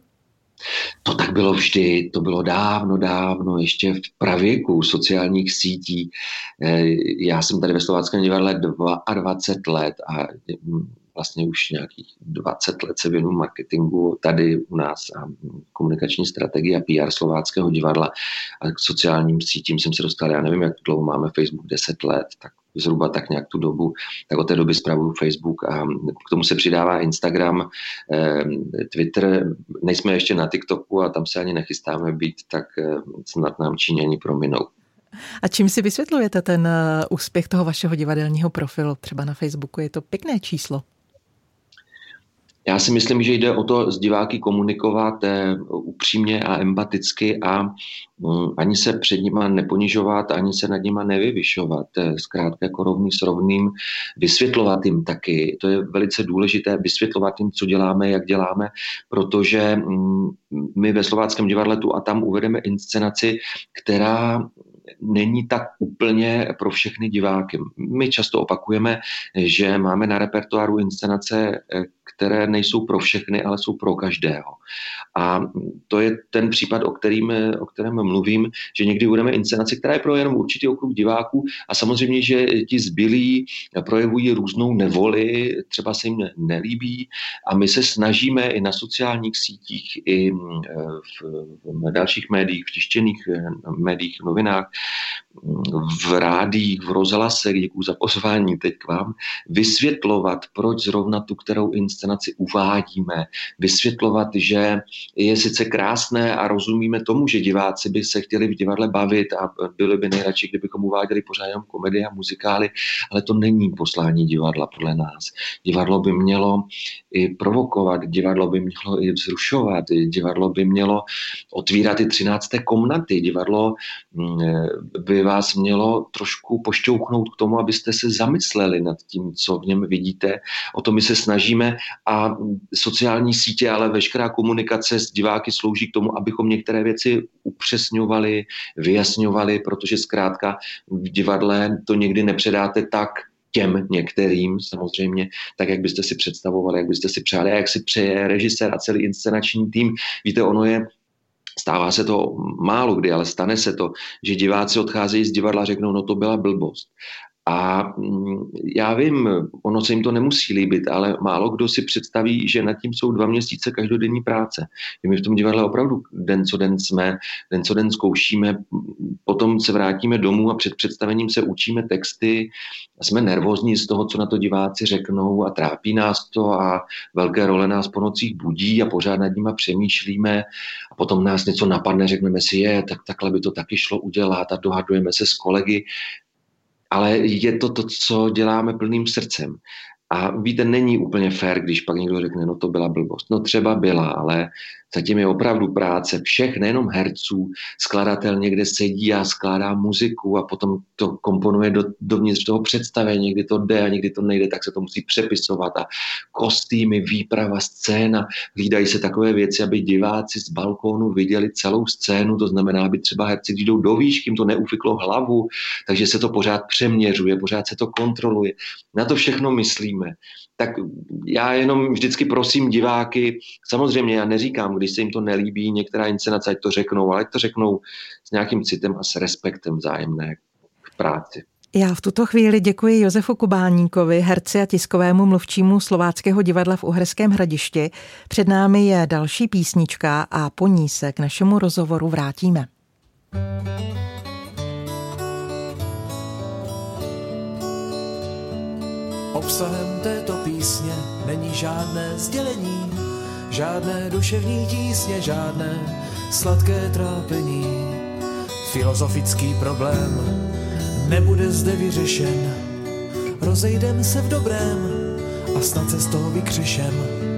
To tak bylo vždy, to bylo dávno, dávno, ještě v pravěku sociálních sítí. Já jsem tady ve Slováckém divadle dvacet dva let a vlastně už nějakých dvacet let se věnuju marketingu tady u nás a komunikační strategii a P R Slováckého divadla. A k sociálním sítím jsem se dostal, já nevím, jak dlouho máme Facebook, deset let, tak zhruba tak nějak tu dobu, tak od té doby spravuju Facebook a k tomu se přidává Instagram, eh, Twitter, nejsme ještě na TikToku a tam se ani nechystáme být, tak eh, snad nám Číňani prominou. A čím si vysvětlujete ten úspěch toho vašeho divadelního profilu? Třeba na Facebooku je to pěkné číslo. Já si myslím, že jde o to s diváky komunikovat eh, upřímně a empaticky a mm, ani se před nima neponižovat, ani se nad nima nevyvyšovat. Eh, zkrátka jako rovný s rovným, vysvětlovat jim taky. To je velice důležité, vysvětlovat jim, co děláme, jak děláme, protože mm, my ve Slováckém divadle tu a tam uvedeme inscenaci, která není tak úplně pro všechny diváky. My často opakujeme, že máme na repertoáru inscenace, které nejsou pro všechny, ale jsou pro každého. A to je ten případ, o, kterým, o kterém mluvím, že někdy budeme inscenaci, která je pro jenom určitý okruh diváků a samozřejmě, že ti zbylí projevují různou nevoli, třeba se jim nelíbí a my se snažíme i na sociálních sítích, i v, v dalších médiích, v tištěných médiích, novinách, v rádiích, v rozhlase, děkuji za pozvání teď k vám, vysvětlovat, proč zrovna tu, kterou inscenaci uvádíme, vysvětlovat, že je sice krásné a rozumíme tomu, že diváci by se chtěli v divadle bavit a byli by nejradši, kdybychom uváděli pořád jenom komedie a muzikály, ale to není poslání divadla podle nás. Divadlo by mělo i provokovat, divadlo by mělo i vzrušovat, divadlo by mělo otvírat i třinácté komnaty, divadlo by vás mělo trošku pošťouchnout k tomu, abyste se zamysleli nad tím, co v něm vidíte. O to my se snažíme a sociální sítě, ale veškerá komunikace s diváky slouží k tomu, abychom některé věci upřesňovali, vyjasňovali, protože zkrátka v divadle to někdy nepředáte tak těm některým samozřejmě, tak jak byste si představovali, jak byste si přáli a jak si přeje režisér a celý inscenační tým. Víte, ono je stává se to málo kdy, ale stane se to, že diváci odcházejí z divadla a řeknou, no to byla blbost. A já vím, ono se jim to nemusí líbit, ale málo kdo si představí, že nad tím jsou dva měsíce každodenní práce. My v tom divadle opravdu den co den jsme, den co den zkoušíme, potom se vrátíme domů a před představením se učíme texty a jsme nervózní z toho, co na to diváci řeknou a trápí nás to a velké role nás po nocích budí a pořád nad nima přemýšlíme a potom nás něco napadne, řekneme si, je, tak takhle by to taky šlo udělat a dohadujeme se s kolegy. Ale je to to, co děláme plným srdcem. A víte, není úplně fér, když pak někdo řekne, no to byla blbost. No třeba byla, ale zatím je opravdu práce všech, nejenom herců, skladatel někde sedí a skládá muziku a potom to komponuje do, dovnitř toho představení, někdy to jde a někdy to nejde, tak se to musí přepisovat a kostýmy, výprava, scéna, hlídají se takové věci, aby diváci z balkónu viděli celou scénu, to znamená, aby třeba herci, když jdou do výšky, jim to neufiklo hlavu, takže se to pořád přeměřuje, pořád se to kontroluje. Na to všechno myslíme. Tak já jenom vždycky prosím diváky, samozřejmě já neříkám, když se jim to nelíbí, některá inscenace, ať to řeknou, ale ať to řeknou s nějakým citem a s respektem vzájemné k práci. Já v tuto chvíli děkuji Josefu Kubáníkovi, herci a tiskovému mluvčímu Slováckého divadla v Uherském Hradišti. Před námi je další písnička a po ní se k našemu rozhovoru vrátíme. Obsahem této písně není žádné sdělení, žádné duševní tísně, žádné sladké trápení. Filozofický problém nebude zde vyřešen, rozejdem se v dobrém a snad se z toho vykřešem.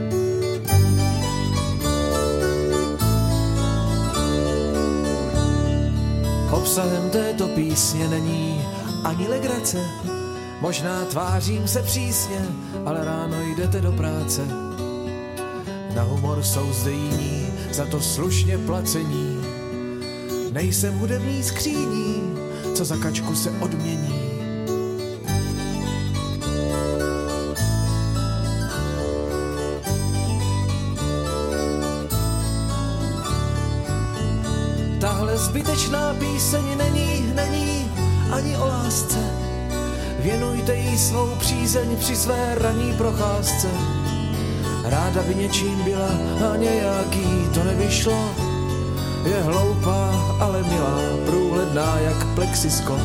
Obsahem této písně není ani legrace, možná tvářím se přísně, ale ráno jdete do práce. Na humor jsou zde jiní, za to slušně placení. Nejsem hudební skříní, co za kačku se odmění. Tahle zbytečná píseň není, není ani o lásce. Věnujte jí svou přízeň při své ranní procházce. Ráda by něčím byla a nějaký to nevyšlo. Je hloupá, ale milá, průhledná jak plexisklo.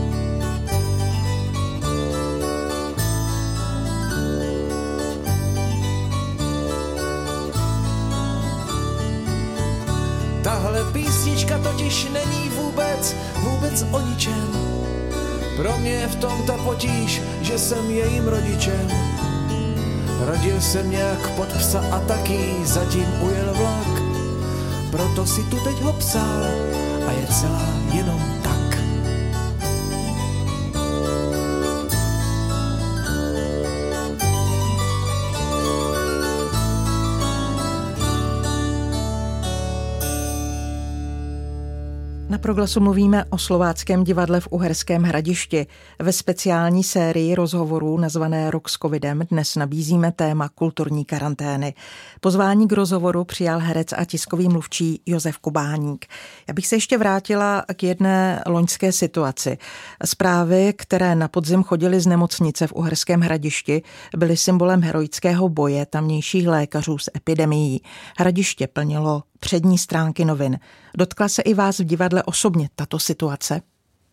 Tahle písnička totiž není vůbec, vůbec o ničem. Pro mě je v tom ta potíž, že jsem jejím rodičem. Rodil jsem nějak pod psa a taky zatím ujel vlak. Proto si tu teď ho psal a je celá jenom tak. Na Proglasu mluvíme o Slováckém divadle v Uherském Hradišti. Ve speciální sérii rozhovorů nazvané Rok s covidem dnes nabízíme téma kulturní karantény. Pozvání k rozhovoru přijal herec a tiskový mluvčí Josef Kubáník. Já bych se ještě vrátila k jedné loňské situaci. Zprávy, které na podzim chodily z nemocnice v Uherském Hradišti, byly symbolem heroického boje tamnějších lékařů s epidemií. Hradiště plnilo přední stránky novin. Dotkla se i vás v divadle osobně tato situace?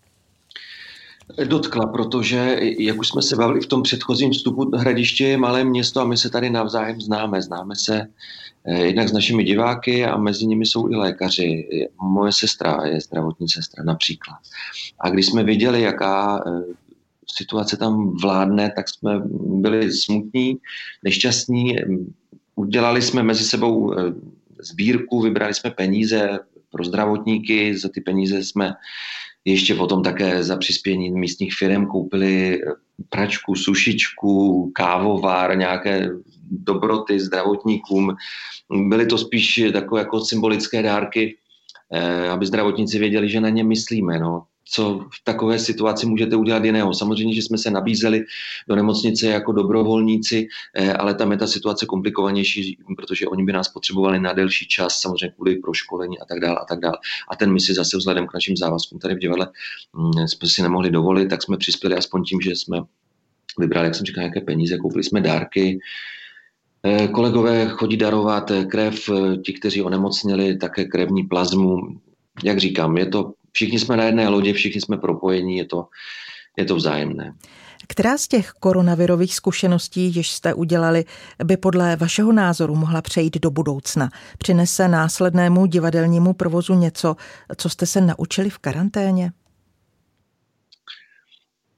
Dotkla, protože, jak už jsme se bavili v tom předchozím vstupu, Hradiště je malé město a my se tady navzájem známe. Známe se jednak s našimi diváky a mezi nimi jsou i lékaři. Moje sestra je zdravotní sestra například. A když jsme viděli, jaká situace tam vládne, tak jsme byli smutní, nešťastní. Udělali jsme mezi sebou sbírku, vybrali jsme peníze pro zdravotníky, za ty peníze jsme ještě potom také za přispění místních firem koupili pračku, sušičku, kávovár, nějaké dobroty zdravotníkům. Byly to spíš takové jako symbolické dárky, aby zdravotníci věděli, že na ně myslíme. No. Co v takové situaci můžete udělat jiného? Samozřejmě, že jsme se nabízeli do nemocnice jako dobrovolníci, ale tam je ta situace komplikovanější, protože oni by nás potřebovali na delší čas, samozřejmě kvůli proškolení a tak dále a tak dále. A ten my si zase vzhledem k našim závazkům tady v divadle jsme si nemohli dovolit, tak jsme přispěli aspoň tím, že jsme vybrali, jak jsem říkal, nějaké peníze, koupili jsme dárky. Kolegové chodí darovat krev, ti, kteří onemocněli, také krevní plazmu. Jak říkám, je to všichni jsme na jedné lodě, všichni jsme propojení, je to, je to vzájemné. Která z těch koronavirových zkušeností, jež jste udělali, by podle vašeho názoru mohla přejít do budoucna? Přinese následnému divadelnímu provozu něco, co jste se naučili v karanténě?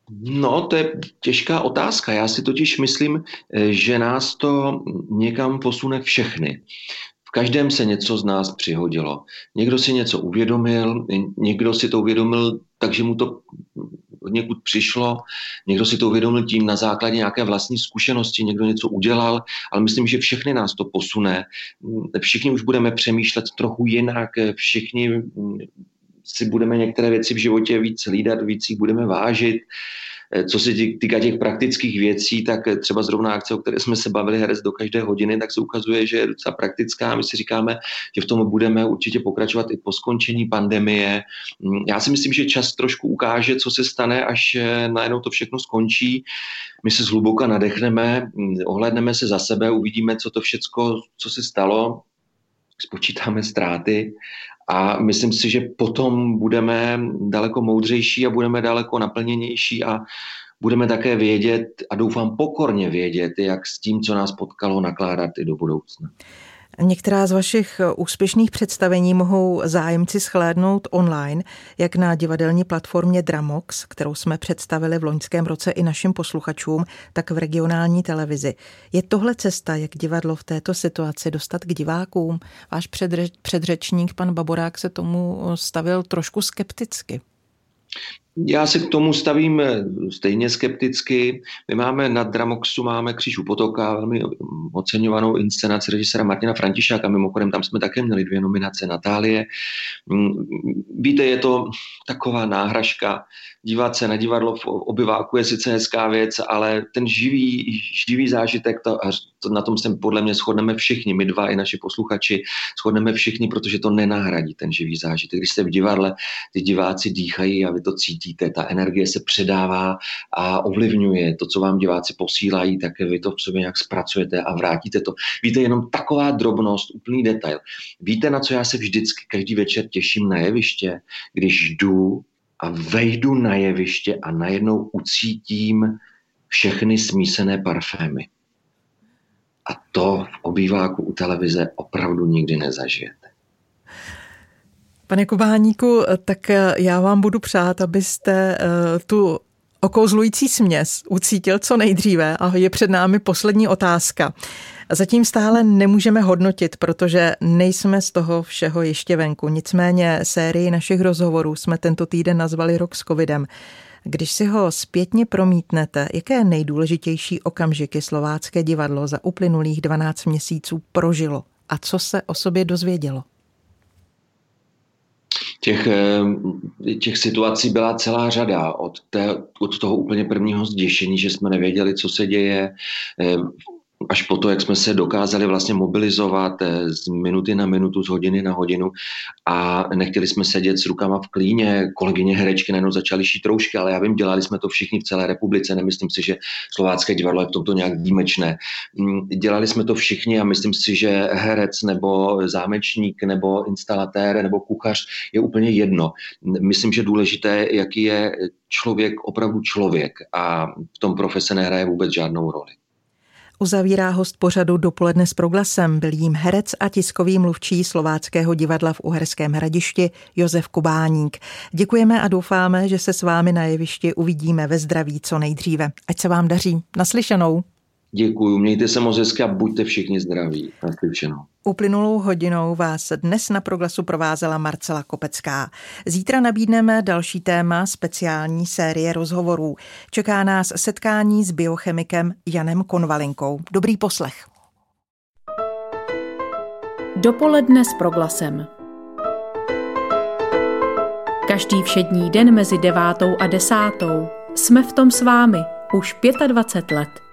No, to je těžká otázka. Já si totiž myslím, že nás to někam posune všechny. V každém se něco z nás přihodilo. Někdo si něco uvědomil, někdo si to uvědomil, takže mu to někud přišlo, někdo si to uvědomil tím na základě nějaké vlastní zkušenosti, někdo něco udělal, ale myslím, že všechny nás to posune. Všichni už budeme přemýšlet trochu jinak, všichni si budeme některé věci v životě víc hlídat, víc jich budeme vážit. Co se týká těch praktických věcí, tak třeba zrovna akce, o které jsme se bavili, Herec do každé hodiny, tak se ukazuje, že je docela praktická. My si říkáme, že v tom budeme určitě pokračovat i po skončení pandemie. Já si myslím, že čas trošku ukáže, co se stane, až najednou to všechno skončí. My se zhluboka nadechneme, ohlédneme se za sebe, uvidíme, co to všecko, co se stalo, spočítáme ztráty. A myslím si, že potom budeme daleko moudřejší a budeme daleko naplněnější a budeme také vědět a doufám pokorně vědět, jak s tím, co nás potkalo, nakládat i do budoucna. Některá z vašich úspěšných představení mohou zájemci shlédnout online, jak na divadelní platformě Dramox, kterou jsme představili v loňském roce i našim posluchačům, tak v regionální televizi. Je tohle cesta, jak divadlo v této situaci dostat k divákům? Váš předře- předřečník, pan Baborák, se tomu stavil trošku skepticky. Já se k tomu stavím stejně skepticky. My máme na Dramoxu máme Kříž u potoka, velmi oceňovanou inscenaci režiséra Martina Františáka. Mimochodem tam jsme také měli dvě nominace Natálie. Víte, je to taková náhražka. Dívat se na divadlo v obyváku je sice hezká věc, ale ten živý, živý zážitek, to, a to, na tom se podle mě shodneme všichni, my dva i naši posluchači, shodneme všichni, protože to nenahradí ten živý zážitek. Když jste v divadle, ty diváci dýchají a vy to cítíte, ta energie se předává a ovlivňuje to, co vám diváci posílají, tak vy to v sobě nějak zpracujete a vrátíte to. Víte, jenom taková drobnost, úplný detail. Víte, na co já se vždycky každý večer těším na jeviště, když jdu a vejdu na jeviště a najednou ucítím všechny smísené parfémy. A to v obýváku u televize opravdu nikdy nezažijete. Pane Kubáníku, tak já vám budu přát, abyste tu okouzlující směs ucítil co nejdříve a je před námi poslední otázka. Zatím stále nemůžeme hodnotit, protože nejsme z toho všeho ještě venku. Nicméně sérii našich rozhovorů jsme tento týden nazvali Rok s covidem. Když si ho zpětně promítnete, jaké nejdůležitější okamžiky Slovácké divadlo za uplynulých dvanáct měsíců prožilo a co se o sobě dozvědělo? Těch, těch situací byla celá řada. Od, té, od toho úplně prvního zděšení, že jsme nevěděli, co se děje, až po to, jak jsme se dokázali vlastně mobilizovat z minuty na minutu, z hodiny na hodinu a nechtěli jsme sedět s rukama v klíně. Kolegyně herečky najednou začaly šít roušky, ale já vím, dělali jsme to všichni v celé republice, nemyslím si, že Slovácké divadlo je v tomto nějak výjimečné. Dělali jsme to všichni a myslím si, že herec nebo zámečník nebo instalatér nebo kuchař je úplně jedno. Myslím, že důležité, jaký je člověk opravdu člověk a v tom profese nehraje vůbec žádnou roli. Uzavírá host pořadu Dopoledne s proglasem. Byl jím herec a tiskový mluvčí Slováckého divadla v Uherském Hradišti Josef Kubáník. Děkujeme a doufáme, že se s vámi na jevišti uvidíme ve zdraví co nejdříve. Ať se vám daří. Naslyšenou. Děkuju, mějte se moc hezky a buďte všichni zdraví. Naslyšenou. Uplynulou hodinou vás dnes na Proglasu provázela Marcela Kopecká. Zítra nabídneme další téma speciální série rozhovorů. Čeká nás setkání s biochemikem Janem Konvalinkou. Dobrý poslech. Dopoledne s Proglasem. Každý všední den mezi devátou a desátou jsme v tom s vámi už dvacet pět let.